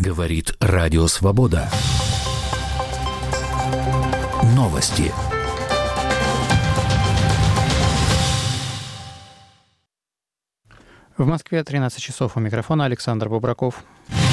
Говорит Радио Свобода. Новости. В Москве 13 часов. У микрофона Александр Бубраков.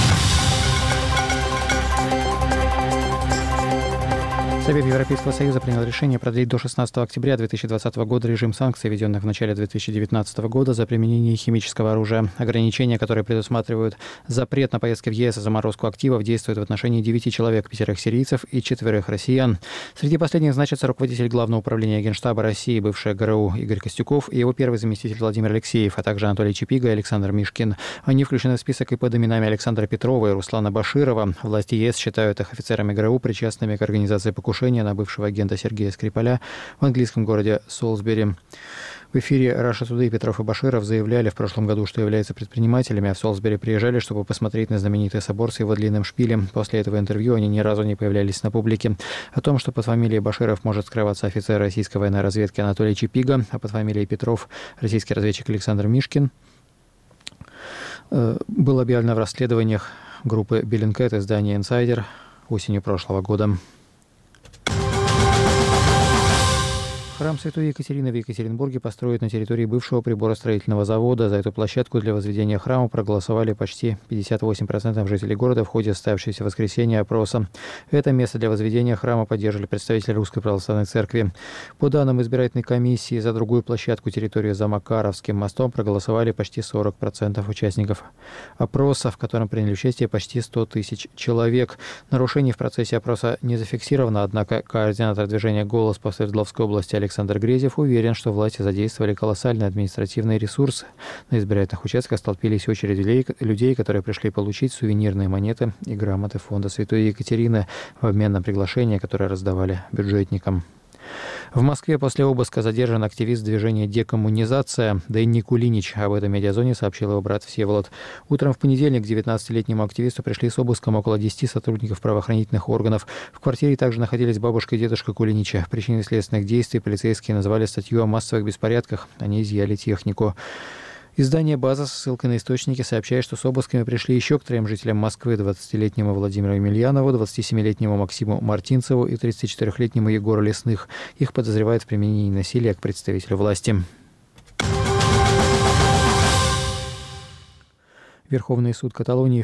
Совет Европейского Союза принял решение продлить до 16 октября 2020 года режим санкций, введенных в начале 2019 года за применение химического оружия. Ограничения, которые предусматривают запрет на поездки в ЕС и заморозку активов, действуют в отношении 9 человек, 5 сирийцев и 4 россиян. Среди последних значится руководитель Главного управления Генштаба России, бывший ГРУ Игорь Костюков и его первый заместитель Владимир Алексеев, а также Анатолий Чапига и Александр Мишкин. Они включены в список и под именами Александра Петрова и Руслана Баширова. Власти ЕС считают их офицерами ГРУ, причастными к организации покушения на бывшего агента Сергея Скрипаля в английском городе Солсбери. В эфире Russia Today Петров и Баширов заявляли в прошлом году, что являются предпринимателями, а в Солсбери приезжали, чтобы посмотреть на знаменитый собор с его длинным шпилем. После этого интервью они ни разу не появлялись на публике. О том, что под фамилией Баширов может скрываться офицер российской военной разведки Анатолий Чапига, а под фамилией Петров российский разведчик Александр Мишкин, было объявлено в расследованиях группы Bellingcat издания «Инсайдер» осенью прошлого года. Храм Святой Екатерины в Екатеринбурге построят на территории бывшего приборостроительного завода. За эту площадку для возведения храма проголосовали почти 58% жителей города в ходе состоявшегося в воскресенье опроса. Это место для возведения храма поддержали представители Русской Православной Церкви. По данным избирательной комиссии, за другую площадку территории за Макаровским мостом проголосовали почти 40% участников опроса, в котором приняли участие почти 100 тысяч человек. Нарушений в процессе опроса не зафиксировано, однако координатор движения «Голос» по Свердловской области Александр Грезев уверен, что власти задействовали колоссальный административный ресурс. На избирательных участках столпились очереди людей, которые пришли получить сувенирные монеты и грамоты фонда Святой Екатерины в обмен на приглашения, которые раздавали бюджетникам. В Москве после обыска задержан активист движения «Декоммунизация» Дэнни Кулинич. Об этом медиазоне сообщил его брат Всеволод. Утром в понедельник к 19-летнему активисту пришли с обыском около 10 сотрудников правоохранительных органов. В квартире также находились бабушка и дедушка Кулинича. Причиной следственных действий полицейские назвали статью о массовых беспорядках. Они изъяли технику. Издание «База» со ссылкой на источники сообщает, что с обысками пришли еще к 3 жителям Москвы: 20-летнему Владимиру Емельянову, 27-летнему Максиму Мартинцеву и 34-летнему Егору Лесных. Их подозревают в применении насилия к представителю власти. Верховный суд Испании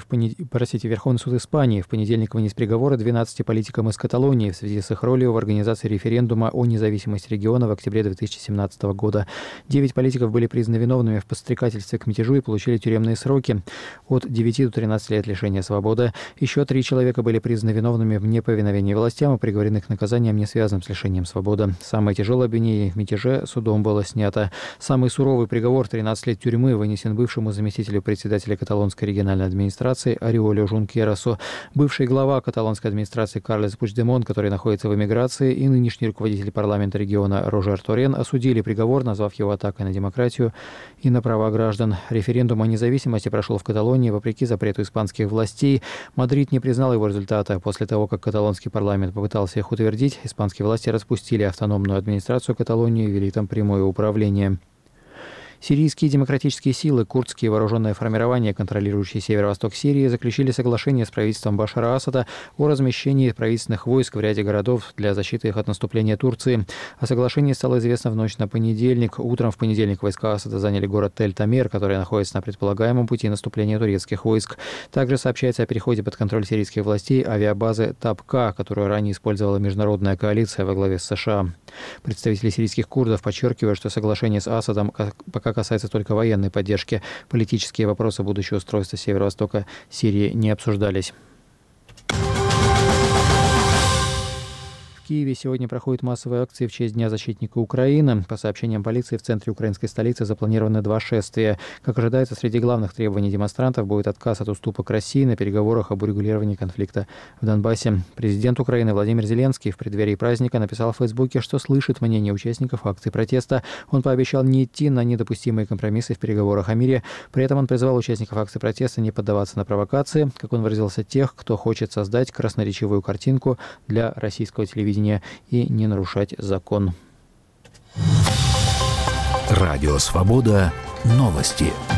в понедельник вынес приговоры 12 политикам из Каталонии в связи с их ролью в организации референдума о независимости региона в октябре 2017 года. 9 политиков были признаны виновными в подстрекательстве к мятежу и получили тюремные сроки от 9 до 13 лет лишения свободы. Еще 3 человека были признаны виновными в неповиновении властям и приговорены к наказаниям, не связанным с лишением свободы. Самое тяжелое обвинение в мятеже судом было снято. Самый суровый приговор — 13 лет тюрьмы — вынесен бывшему заместителю председателя каталонской региональной администрации Ориолю Жункерасу. Бывший глава каталонской администрации Карлес Пучдемон, который находится в эмиграции, и нынешний руководитель парламента региона Рожер Торен осудили приговор, назвав его атакой на демократию и на права граждан. Референдум о независимости прошел в Каталонии вопреки запрету испанских властей. Мадрид не признал его результата. После того, как каталонский парламент попытался их утвердить, испанские власти распустили автономную администрацию Каталонии и ввели там прямое управление. Сирийские демократические силы, курдские вооруженные формирования, контролирующие северо-восток Сирии, заключили соглашение с правительством Башара Асада о размещении правительственных войск в ряде городов для защиты их от наступления Турции. О соглашении стало известно в ночь на понедельник. Утром в понедельник войска Асада заняли город Тель-Тамер, который находится на предполагаемом пути наступления турецких войск. Также сообщается о переходе под контроль сирийских властей авиабазы Табка, которую ранее использовала международная коалиция во главе с США. Представители сирийских курдов подчеркивают, что соглашение с Асадом пока касается только военной поддержки. Политические вопросы будущего устройства северо-востока Сирии не обсуждались. В Киеве сегодня проходят массовые акции в честь Дня защитника Украины. По сообщениям полиции, в центре украинской столицы запланированы 2 шествия. Как ожидается, среди главных требований демонстрантов будет отказ от уступок России на переговорах об урегулировании конфликта в Донбассе. Президент Украины Владимир Зеленский в преддверии праздника написал в Фейсбуке, что слышит мнение участников акций протеста. Он пообещал не идти на недопустимые компромиссы в переговорах о мире. При этом он призвал участников акций протеста не поддаваться на провокации, как он выразился, тех, кто хочет создать красноречивую картинку для российского телевидения и не нарушать закон. Радио Свобода. Новости.